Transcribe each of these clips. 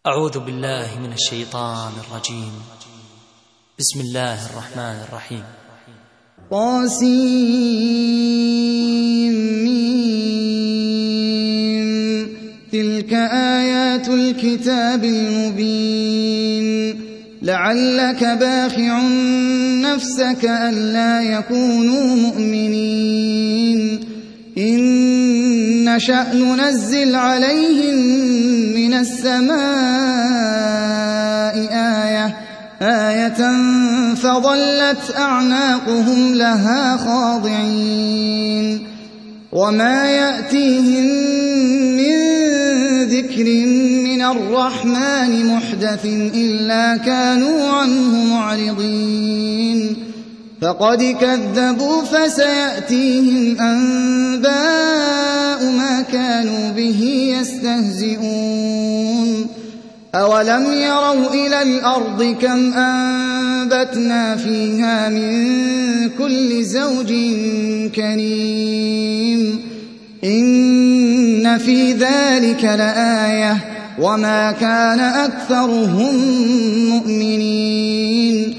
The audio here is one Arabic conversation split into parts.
أعوذ بالله من الشيطان الرجيم. بسم الله الرحمن الرحيم. طاسيم تلك آيات الكتاب المبين لعلك باخع نفسك ألا يكونوا مؤمنين إن نشأ ننزل عليهم من السماء آية فظلت أعناقهم لها خاضعين وما يأتيهم من ذكر من الرحمن محدث إلا كانوا عنه معرضين فقد كذبوا فسيأتيهم أنباء ما كانوا به يستهزئون أولم يروا إلى الأرض كم أنبتنا فيها من كل زوج كريم إن في ذلك لآية وما كان أكثرهم مؤمنين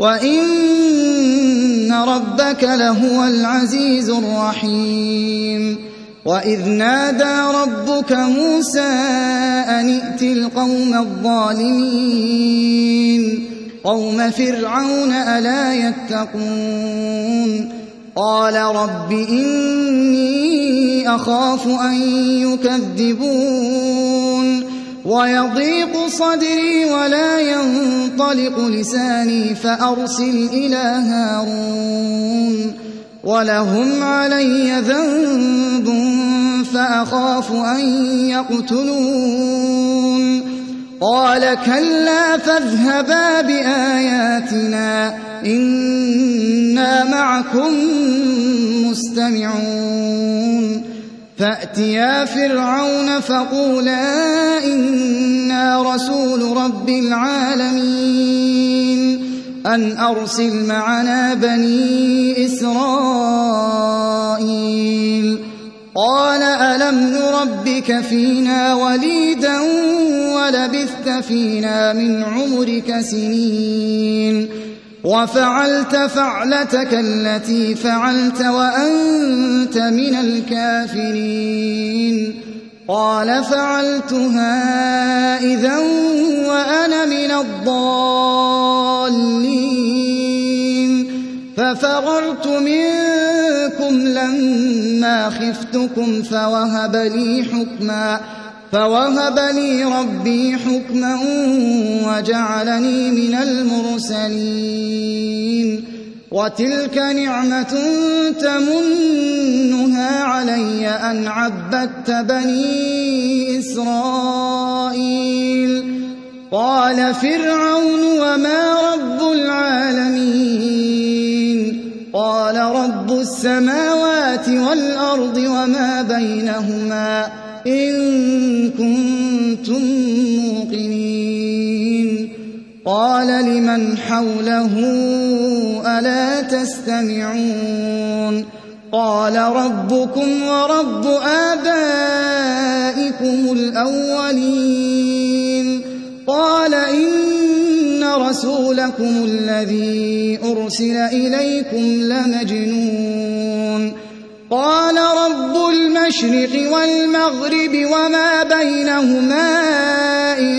وإن ربك لهو العزيز الرحيم وإذ نادى ربك موسى أن ائت القوم الظالمين قوم فرعون ألا يتقون قال رب إني أخاف أن يكذبون ويضيق صدري ولا ينطلق لساني فأرسل إلى هارون ولهم علي ذنب فأخاف أن يقتلون قال كلا فاذهبا بآياتنا إنا معكم مستمعون فأتيا فرعون فقولا إنا رسول رب العالمين أن أرسل معنا بني إسرائيل قال ألم نربك فينا وليدا ولبثت فينا من عمرك سنين وفعلت فعلتك التي فعلت وأنت من الكافرين قال فعلتها إذا وأنا من الضالين ففررت منكم لما خفتكم فوهب لي ربي حكما وجعلني من المرسلين وتلك نعمة تمنها علي أن عبدت بني إسرائيل قال فرعون وما رب العالمين قال رب السماوات والأرض وما بينهما إن كنتم موقنين قال لمن حوله ألا تستمعون قال ربكم ورب آبائكم الأولين قال إن رسولكم الذي أرسل إليكم لمجنون قال رب المشرق والمغرب وما بينهما إن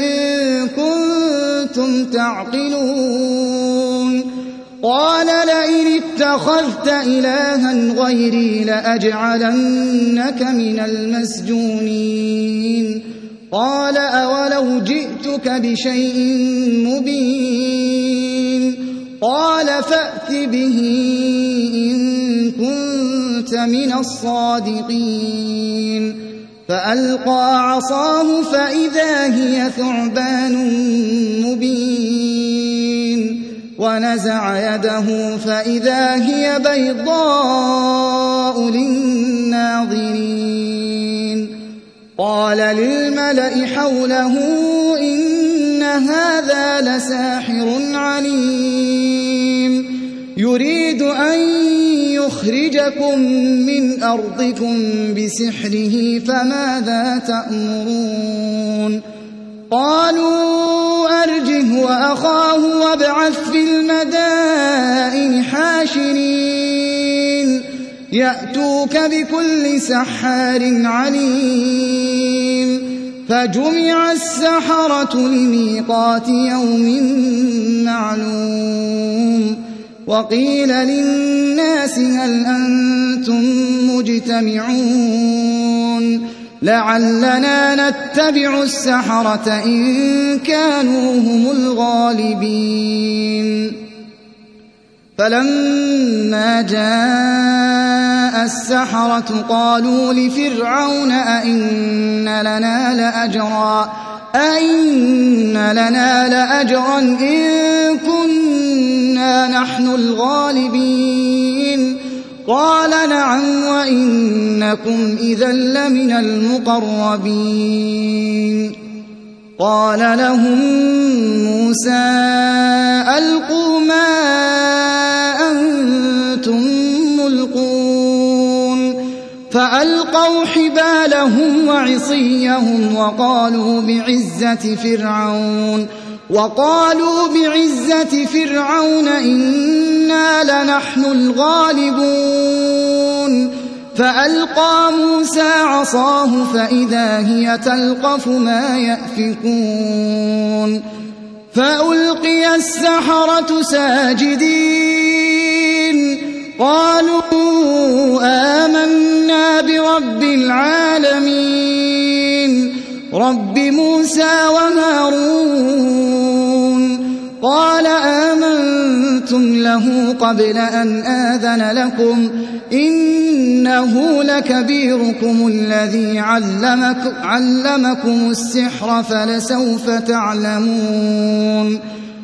كنتم تعقلون قال لئن اتخذت إلها غيري لأجعلنك من المسجونين قال أولو جئتك بشيء مبين قال فأت به إن كنت من الصادقين فألقى عصاه فإذا هي ثعبان مبين ونزع يده فإذا هي بيضاء للناظرين قال للملأ حوله إن هذا لساحر عليم يريد أن يخرجكم من أرضكم بسحره فماذا تأمرون قالوا وأخاه وابعث في المدائن حاشرين يأتوك بكل سحار عليم فجمع السحرة لميقات يوم معلوم وقيل للناس هل أنتم مجتمعون لعلنا نتبع السحرة إن كانوا هم الغالبين فلما جاء السحرة قالوا لفرعون أئن لنا لأجرا إن كنا نحن الغالبين قال نعم وإنكم إذا لمن المقربين قال لهم موسى ألقوا ما أنتم ملقون فألقوا حبالهم وعصيهم وقالوا بعزة فرعون إنا لنحن الغالبون فألقى موسى عصاه فإذا هي تلقف ما يأفكون فألقي السحرة ساجدين قالوا آمنا برب العالمين رب موسى وهارون قال آمنتم له قبل أن آذن لكم إنه لكبيركم الذي علمكم السحر فلسوف تعلمون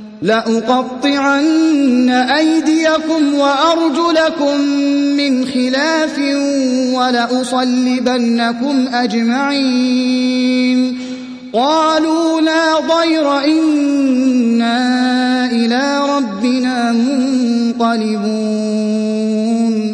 لأقطعن أيديكم وأرجلكم من خلاف ولأصلبنكم أجمعين قالوا لا ضير إنا إلى ربنا منقلبون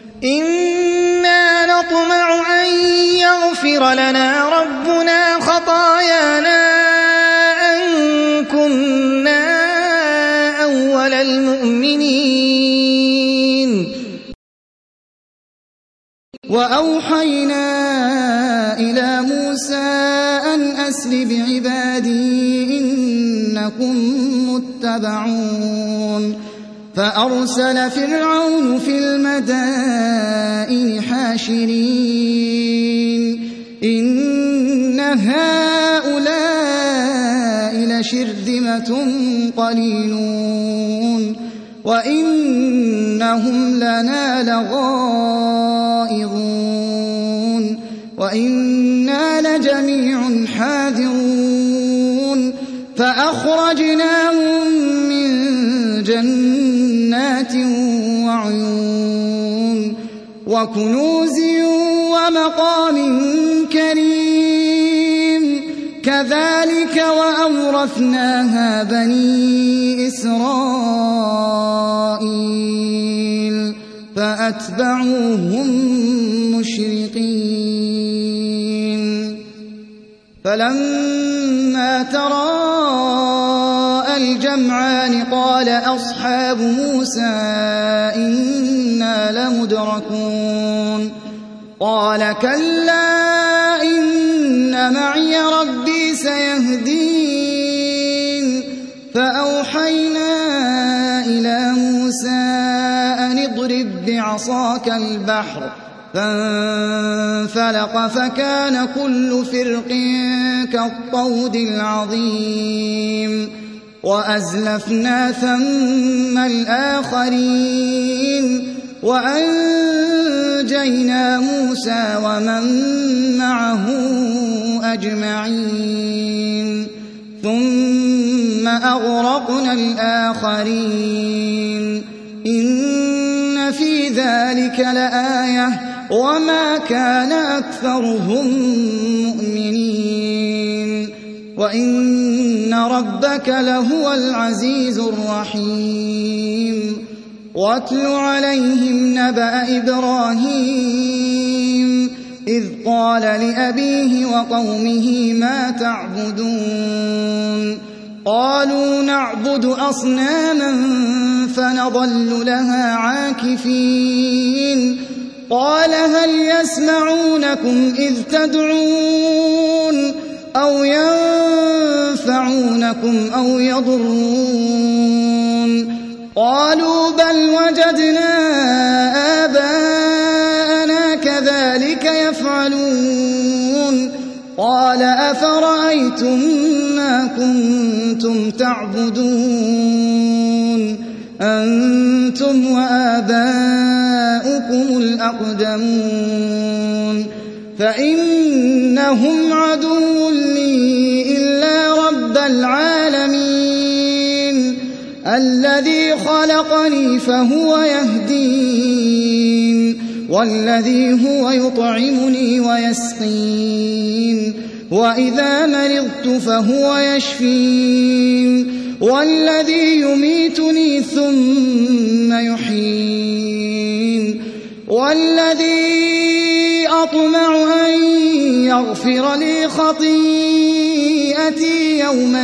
إنا نطمع أن يغفر لنا ربنا خطايانا أن كنا أول المؤمنين وأوحينا إلى موسى أن أسر بعبادي إنكم متبعون فأرسل فرعون في المدائن حاشرين إن هؤلاء لشرذمة قليلون وإنهم لنا لغائظون وإنا لجميع حاذرون فأخرجناهم من جنات وعيون وكنوز ومقام كريم كذلك وأورثناها بني إسرائيل فأتبعوهم مشرقين فلما تراءى الجمعان قال أصحاب موسى إنا لمدركون قال كلا إن معي ربي سيهدين فأوحينا إلى موسى أن اضرب بعصاك البحر فانفلق فكان كل فرق كالطود العظيم وأزلفنا ثم الآخرين وأنجينا موسى ومن معه أجمعين ثم أغرقنا الآخرين إن في ذلك لآية وما كان أكثرهم مؤمنين وإن ربك لهو العزيز الرحيم واتل عليهم نبأ إبراهيم إذ قال لأبيه وقومه ما تعبدون قالوا نعبد أصناما فنظل لها عاكفين قال هل يسمعونكم إذ تدعون أو ينفعونكم أو يضرون قالوا بل وجدنا آباءنا كذلك يفعلون قال أفرأيتم ما كنتم تعبدون أنتم وآباؤكم الأقدمون فإنهم عدو لي إلا رب العالمين الذي خلقني فهو يهدين والذي هو يطعمني ويسقين وإذا مرضت فهو يشفين والذي يميتني ثم يحيين والذي أطمع أن يغفر لي خطيئتي يوم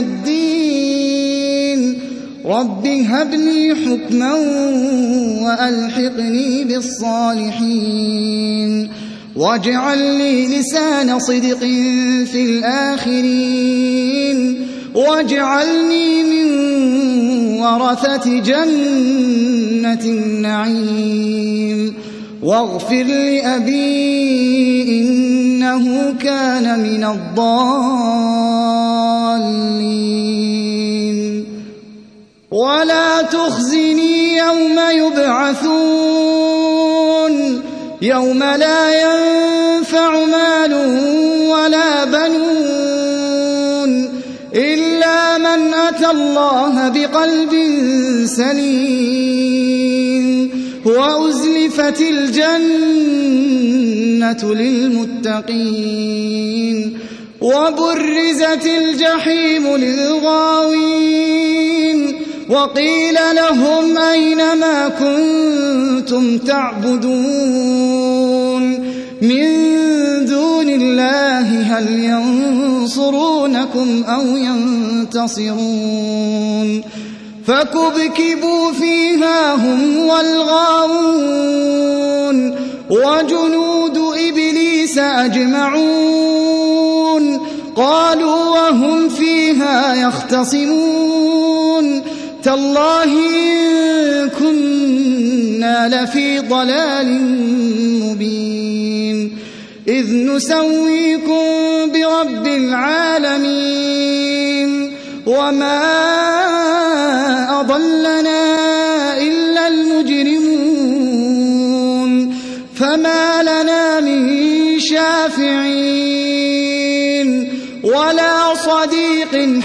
الدين رب هب لي حكما وألحقني بالصالحين واجعل لي لسان صدق في الآخرين واجعلني من ورثة جنة النعيم واغفر لأبي إنه كان من الضالين ولا تخزني يوم يبعثون يوم لا ينفع مال ولا بنون إلا من أتى الله بقلب سليم وأزلفت الجنة للمتقين وبرزت الجحيم للغاوين وقيل لهم أين ما كنتم تعبدون من دون الله هل ينصرونكم أو ينتصرون فكبكبوا فيها هم والغاوون وجنود إبليس أجمعون قالوا وهم فيها يختصمون تالله إن كنا لفي ضلال مبين إذ نسويكم برب العالمين وما أضلنا إلا المجرمون فما لنا من شافعين ولا صديق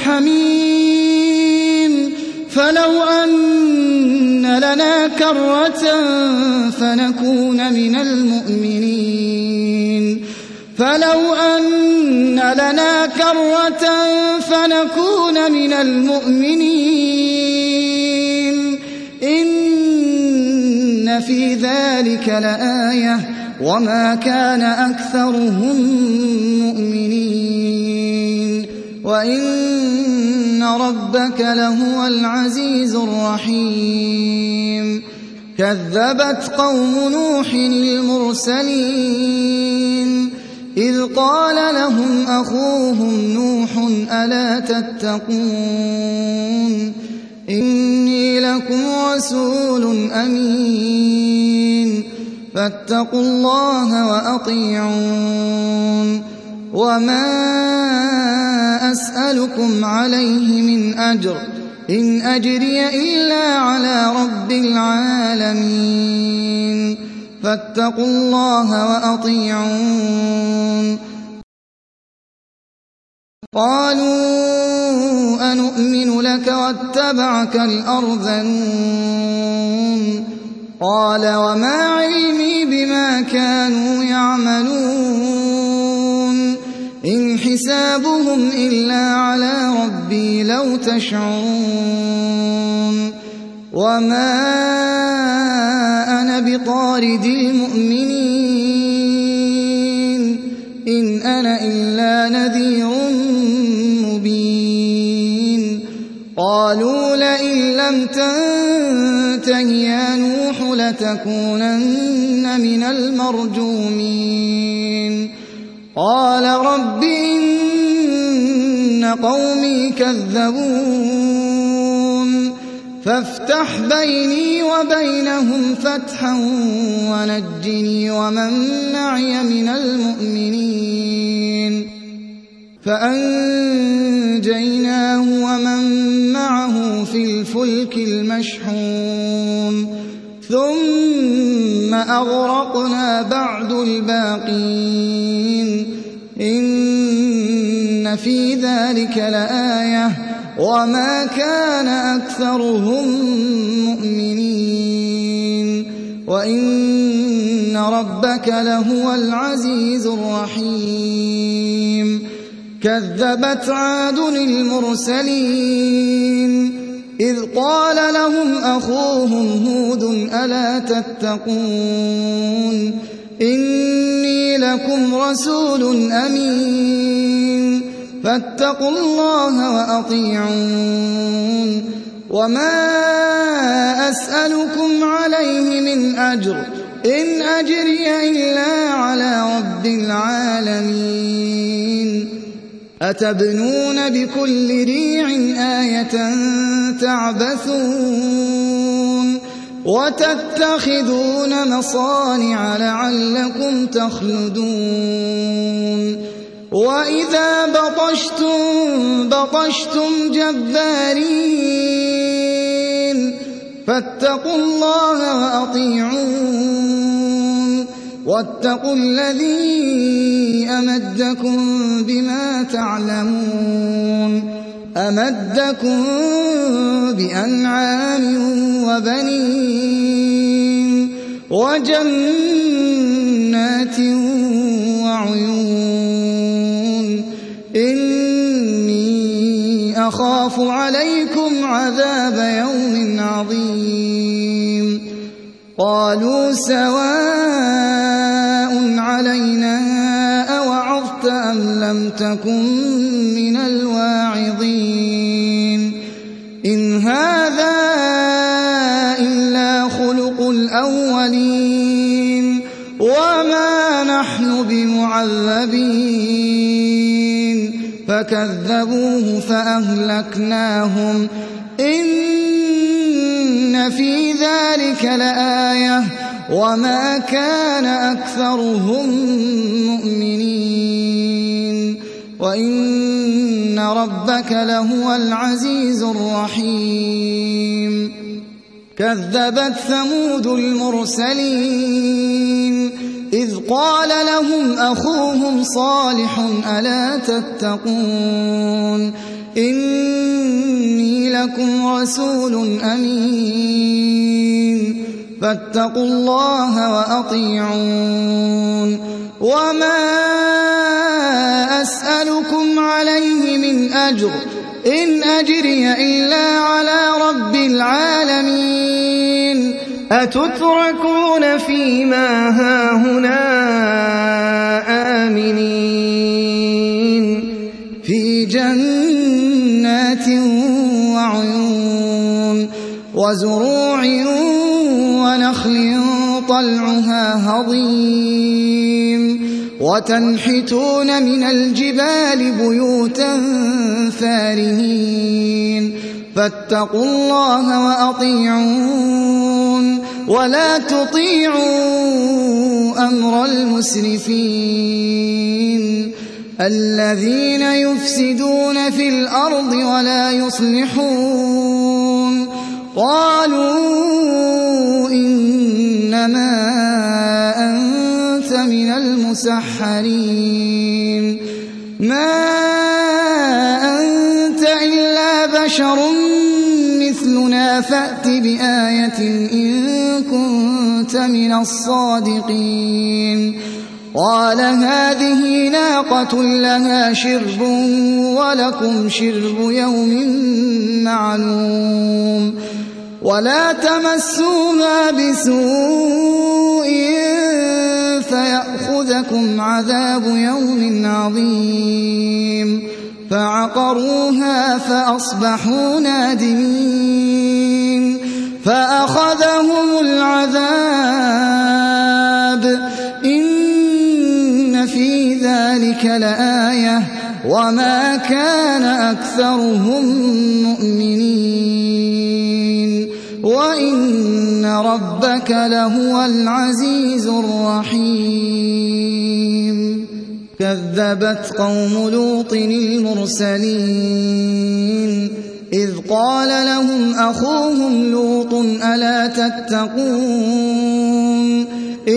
حميم فلو أن لنا كرة فنكون من المؤمنين فلو أن لنا كرة فنكون من المؤمنين إن في ذلك لآية وما كان أكثرهم مؤمنين وإن ربك لهو العزيز الرحيم كذبت قوم نوح المرسلين إذ قال لهم أخوهم نوح ألا تتقون إني لكم رسول أمين فاتقوا الله وأطيعون وما أسألكم عليه من أجر إن أجري إلا على رب العالمين فاتقوا الله وأطيعون قالوا أنؤمن لك واتبعك الأرذلون قال وما علمي بما كانوا يعملون إن حسابهم إلا على ربي لو تشعرون وما أنا بطارد المؤمنين إن أنا إلا نذير مبين قالوا لئن لم تنته يا نوح لتكونن من المرجومين قال رب إن قومي كذبون فافتح بيني وبينهم فتحا ونجني ومن معي من المؤمنين فأنجيناه ومن معه في الفلك المشحون ثم أغرقنا بعد الباقين إن في ذلك لآية وما كان أكثرهم مؤمنين وإن ربك لهو العزيز الرحيم كذبت عاد المرسلين إذ قال لهم أخوهم هود ألا تتقون إني لكم رسول أمين فاتقوا الله وأطيعون وما أسألكم عليه من أجر إن أجري إلا على رب العالمين أتبنون بكل ريع آية تعبثون وتتخذون مصانع لعلكم تخلدون وإذا بطشتم جبارين فاتقوا الله وأطيعون واتقوا الذي أمدكم بما تعلمون أمدكم بأنعام وبنين وجنات وعيون إني أخاف عليكم عذاب يوم عظيم قالوا سواء علينا أوعظت أم لم تكن من الواعظين إن هذا إلا خلق الأولين وما نحن بمعذبين فكذبوه فأهلكناهم إن في ذلك لآية وما كان أكثرهم مؤمنين وإن ربك لهو العزيز الرحيم كذبت ثمود المرسلين إذ قال لهم أخوهم صالح ألا تتقون إني لكم رسول أمين فاتقوا الله وأطيعون وما أسألكم عليه من أجر إن أجري إلا على رب العالمين أتتركون فيما هاهنا آمنين في جنات وعيون وزروع ونخل طلعها هضيم وتنحتون من الجبال بيوتا فارهين فاتقوا الله وأطيعون ولا تطيعوا أمر المسرفين الذين يفسدون في الأرض ولا يصلحون قالوا إنما أنت من المسحرين ما أنت إلا بشر مثلنا فأت بآية إن كنت من الصادقين قال هذه ناقة لها شرب ولكم شرب يوم معلوم ولا تمسوها بسوء فيأخذكم عذاب يوم عظيم فعقروها فأصبحوا نادمين فأخذهم العذاب إن في ذلك لآية وما كان أكثرهم مؤمنين وإن ربك لهو العزيز الرحيم كذبت قوم لوط المرسلين إذ قال لهم أخوهم لوط ألا تتقون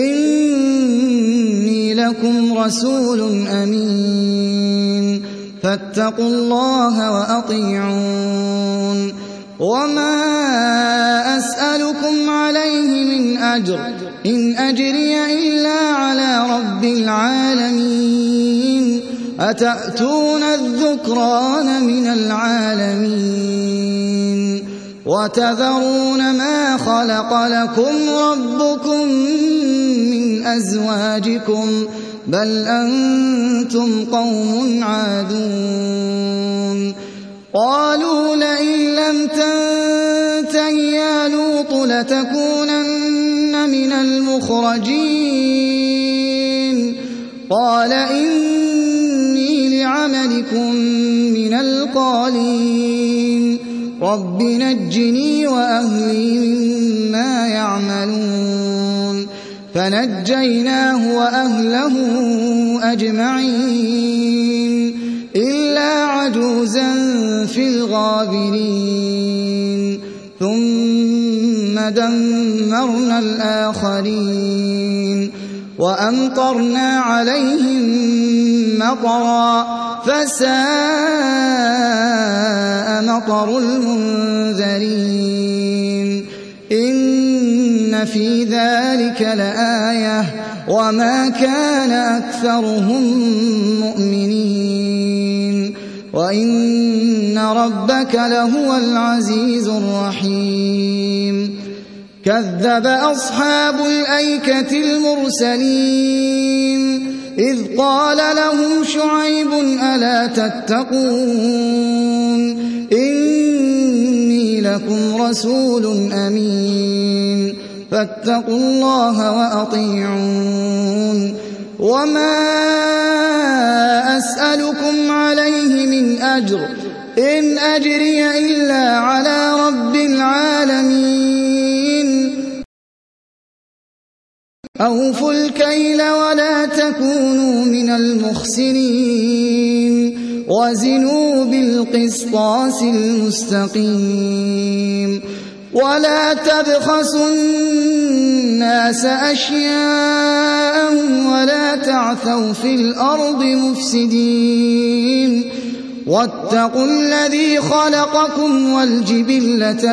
إني لكم رسول أمين فاتقوا الله وأطيعون وما أسألكم عليه من أجر إن أجري إلا على رب العالمين أتأتون الذكران من العالمين وتذرون ما خلق لكم ربكم من أزواجكم بل أنتم قوم عادون قالوا لئن لم تنته يا لوط لتكونن من المخرجين قال إني لعملكم من القالين رب نجني وأهلي مما يعملون فنجيناه وأهله أجمعين إلا عجوزا في الغابرين ثم دمرنا الآخرين وأمطرنا عليهم مطرا فساء مطر المنذرين إن في ذلك لآية وما كان أكثرهم مؤمنين وإن ربك لهو العزيز الرحيم كذب أصحاب الأيكة المرسلين إذ قال لهم شعيب ألا تتقون إني لكم رسول أمين فاتقوا الله وأطيعون وما أسألكم عليه من أجر إن أجري إلا على رب العالمين أوفوا الكيل ولا تكونوا من المخسرين وزنوا بالقسطاس المستقيم ولا تبخسوا الناس أشياءهم ولا تعثوا في الأرض مفسدين واتقوا الذي خلقكم والجبلة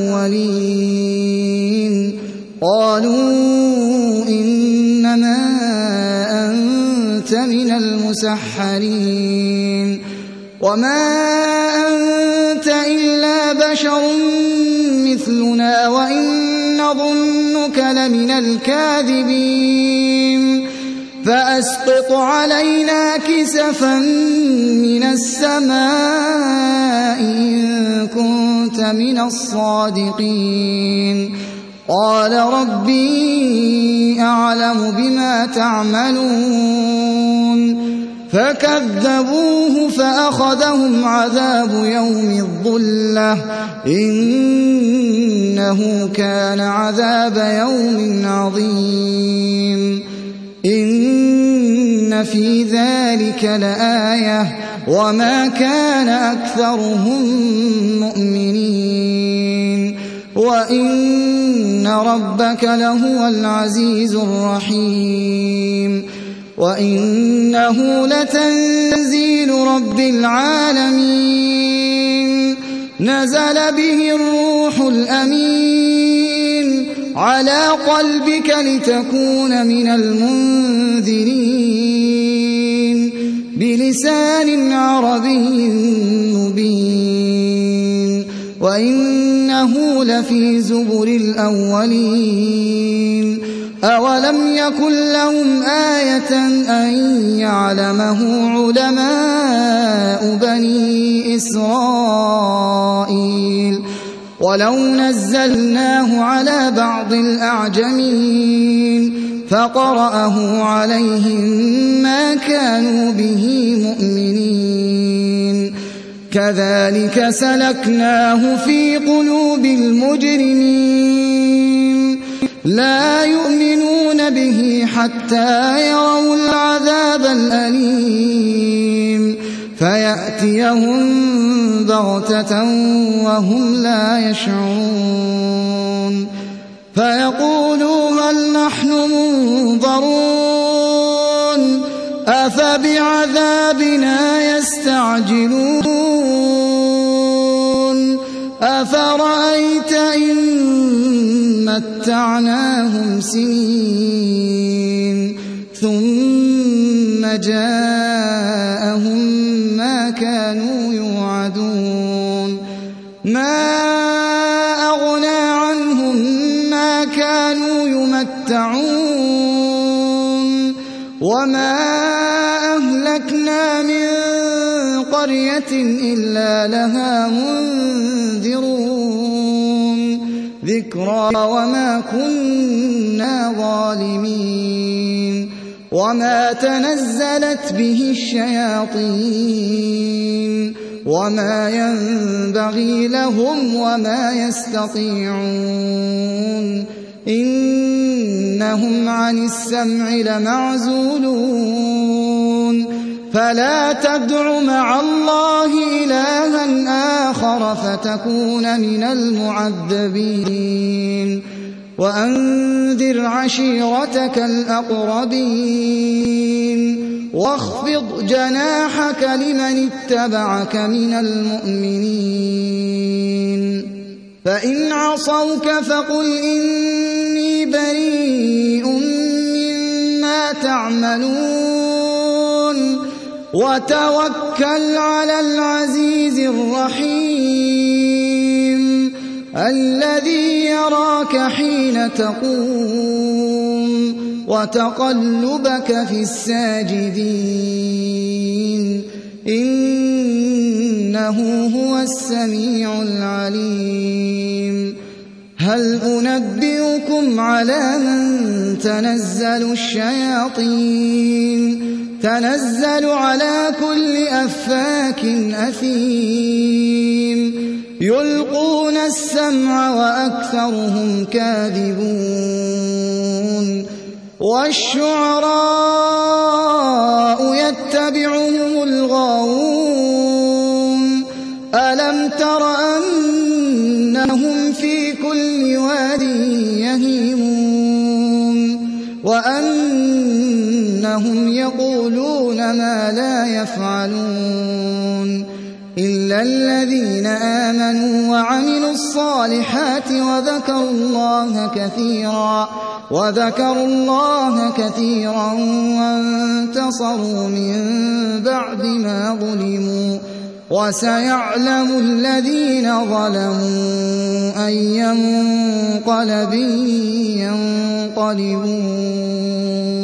الأولين قالوا إنما أنت من المسحرين وما أنت إلا بشر مثلنا وإن نظنك لمن الكاذبين فأسقط علينا كسفا من السماء إن كنت من الصادقين قال ربي أعلم بما تعملون فكذبوه فأخذهم عذاب يوم الظلة إنه كان عذاب يوم عظيم إن في ذلك لآية وما كان أكثرهم مؤمنين وإن ربك لهو العزيز الرحيم وإنه لتنزيل رب العالمين نزل به الروح الأمين على قلبك لتكون من المنذرين بلسان عربي مبين وإنه لفي زبر الأولين أولم يكن لهم آية أن يعلمه علماء بني إسرائيل ولو نزلناه على بعض الأعجمين فقرأه عليهم ما كانوا به مؤمنين كذلك سلكناه في قلوب المجرمين لا يؤمنون به حتى يروا العذاب الأليم فيأتيهم بغتة وهم لا يشعرون فيقولوا هل نحن منظرون أفبعذابنا يستعجلون أفرأيت إن متعناهم سنين ثم جاءهم ما كانوا يوعدون ما أغنى عنهم ما كانوا يمتعون وما أهلكنا من قرية إلا لها منذرون ذكرى وما كنا ظالمين وما تنزلت به الشياطين وما ينبغي لهم وما يستطيعون إنهم عن السمع لمعزولون فلا تدع مع الله إلها آخر فتكون من المعذبين وأنذر عشيرتك الأقربين واخفض جناحك لمن اتبعك من المؤمنين فإن عصوك فقل إني بريء مما تعملون وتوكل على العزيز الرحيم الذي يراك حين تقوم وتقلبك في الساجدين إنه هو السميع العليم هل أنبئكم على من تنزل الشياطين تنزل على كل أفاك أثيم يلقون السمع وأكثرهم كاذبون والشعراء يتبعهم الغاوون ألم تر أنهم في كل واد يهيمون وأنهم يقولون ما لا يفعلون إلا الذين آمنوا وعملوا الصالحات وذكروا الله كثيرا وانتصروا من بعد ما ظلموا وسيعلم الذين ظلموا أي منقلب ينقلبون